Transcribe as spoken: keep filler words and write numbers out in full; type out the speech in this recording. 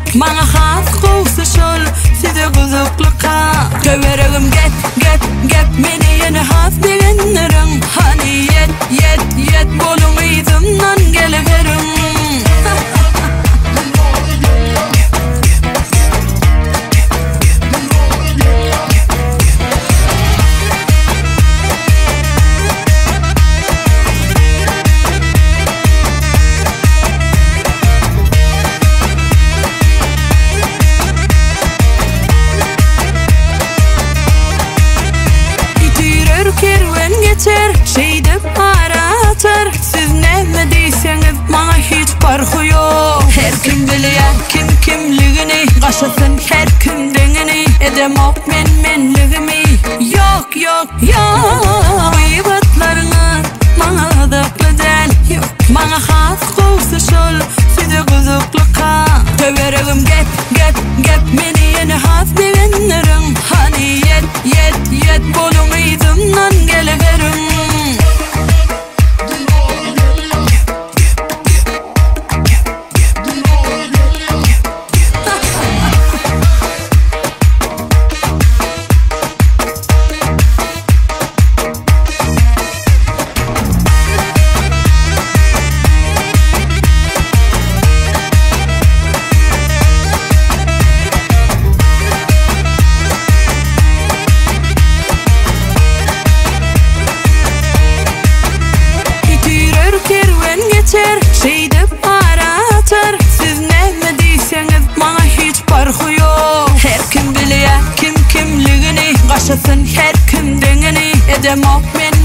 Bana has kovsa şol size kızıklıka Göveregim get get get meni yeni has degenlerim Hani yet yet yet bolun izimden geliverim Kerven geçer, şeyde para atar Siz ne deyseniz bana hiç farkı yok Her kim biliyor kim kimliğini Kaşasın her kim dengini Edem ok men menliğimi Yok yok yok Gıybatlarınız bana dıklı del Yok bana has kovsa şol Size kızıklıka Göveregim get get get Meni yeni has degenlerim Hani yet yet yet bolun izimden geliverim Şeyde para atar Siz ne deyseniz bana hiç farkı yok Her kim biliyor kim kimliğini Kaşasın her kim dengini Edem ok men